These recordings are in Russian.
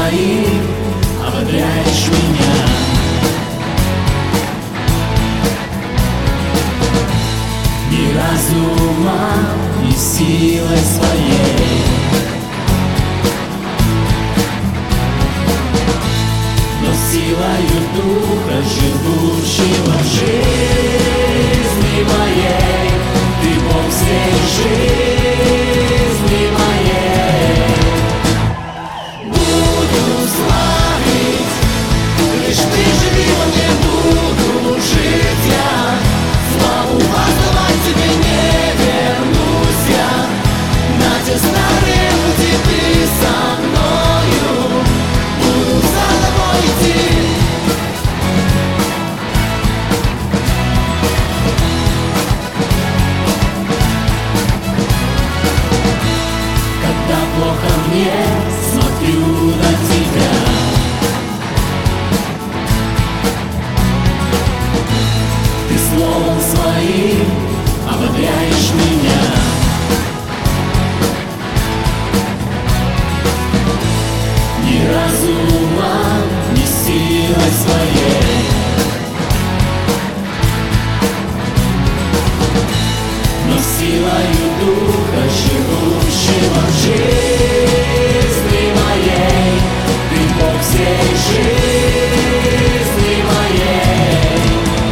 своим ободряешь меня. Ни разумом, ни силой своей, но силою Духа, живущего в жизни моей. Ты Бог всей жизни моей. Буду славить, лишь Ты живи во мне, буду жить я. Славу воздавать Тебе не вернусь я. На те старые пути Ты со мною, буду за Тобой идти. Когда плохо мне, смотрю на Тебя. Ты словом своим ободряешь меня. Ни разумом, ни силой своей, но силою Духа, живущего в жизни моей. Ты Бог всей жизни моей.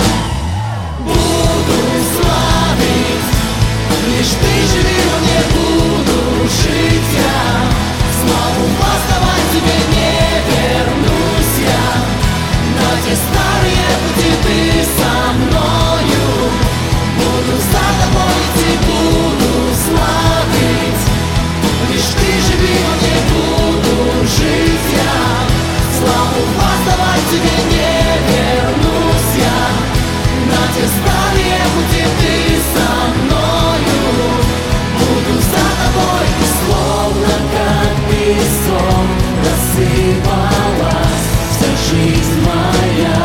Буду славить, лишь Ты живи во мне, буду жить я. Славу воздавать Тебе не вернусь я. На те старые пути Ты со мною, буду за Тобой идти, буду славить. Лишь Ты живи во мне, буду жить я. Славу воздавать Тебе не вернусь я. На те старые пути Ты со мною, буду за Тобой. И словно как песок рассыпалась вся жизнь моя.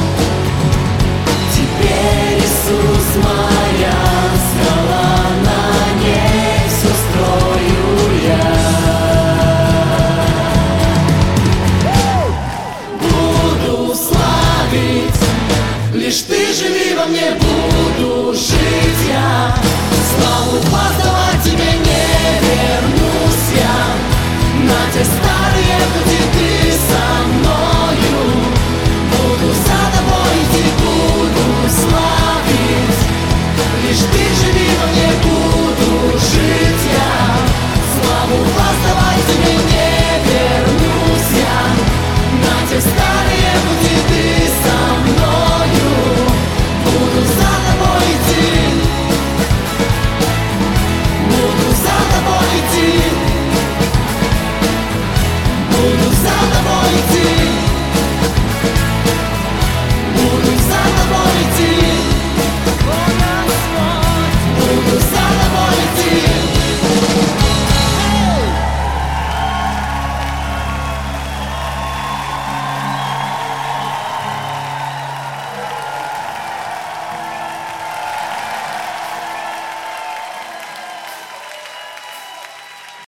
Теперь, Иисус, моя скала, на ней все строю я. Буду славить, лишь Ты живи во мне, буду жить я. Славу воздавать Тебе не вернусь я. На те старые пути Ты со мною, буду за Тобой идти, буду славить. Лишь Ты живи во мне, буду жить я. Славу